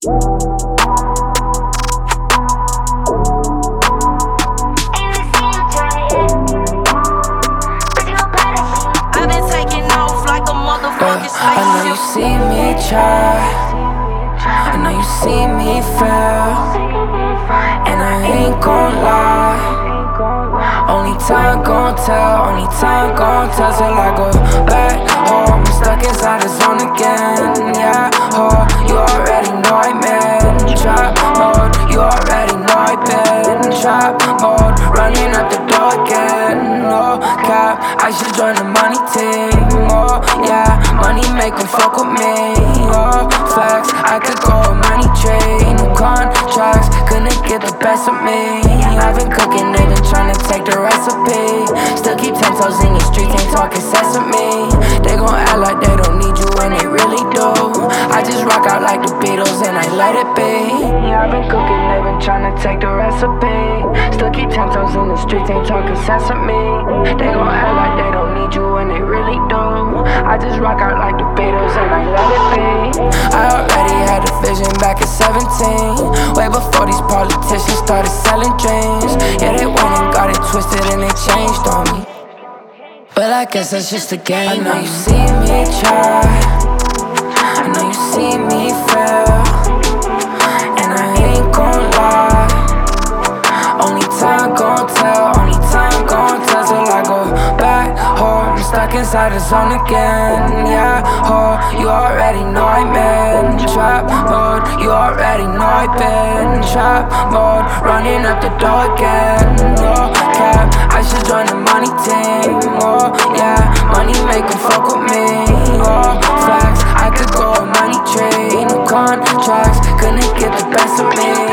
I've been taking off like a motherfucking I know you see me try, I know you see me fail, and I ain't gon' lie. Only time gon' tell, only time gon' tell till I go back home. I'm stuck inside the zone again, yeah. Oh, you already know I'm in trap mode. You already know I've been trap mode. Running up the door again, no cap. I should join the money team, oh yeah. Money make 'em fuck with me, oh facts. I could go a money trade, no contracts. Couldn't get the best of me. I've been cooking, they been trying to take the recipe. Still keep 10 toes in your streets, ain't talking sesame. They gon' act like they don't need you when they really do. I just rock out like the Beatles and I let it be. Yeah, I've been cooking, they been trying to take the recipe. Still keep 10 toes in the streets, ain't talking sesame. They gon' act like they don't need you when they really do. I just rock out like the Beatles and I let it be. I already had a vision back at 17, way before these politicians started selling dreams. Yeah, they went and got it twisted and they changed on me, but I guess that's just a game. I know you see me try, I know you see me fail, and I ain't gon' lie. Only time gon' tell, only time gon' tell till I go back home. I'm stuck inside the zone again, yeah. Oh, you already know I'm in trap mode. You already know I've been trap mode. Running up the door again, no cap. I should join the money team, oh yeah. Money make 'em fuck with me, oh facts. I could go a money trade, no contracts. Couldn't get the best of me.